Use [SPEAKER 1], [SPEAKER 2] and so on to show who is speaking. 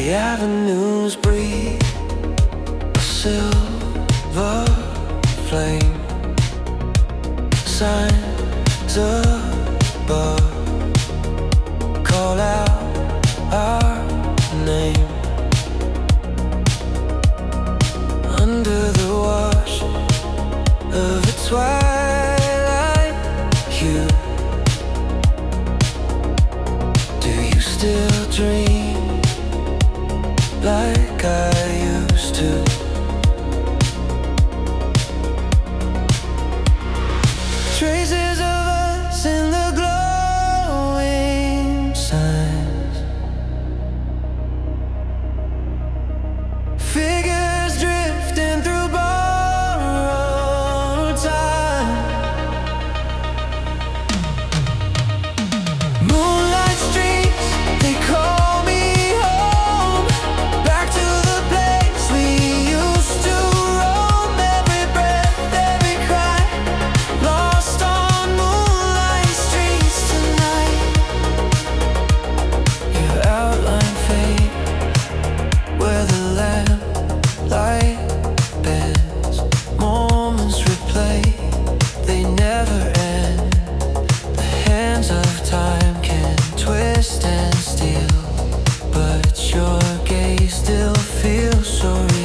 [SPEAKER 1] The avenues breathe a silver flame, signs above call out our name. Under the wash of a twilight hue, do you still dream like I used to? Traces of us in the glowing signs, figures drifting through borrowed time. Moonlight streets, they call me home, back to the place we used to roam. Every breath, every cry, lost on moonlight streets tonight. Your outline fade where the lamplight bends. Moments replay, they never end. The hands of time can twist and steal, but your gaze still feels so real.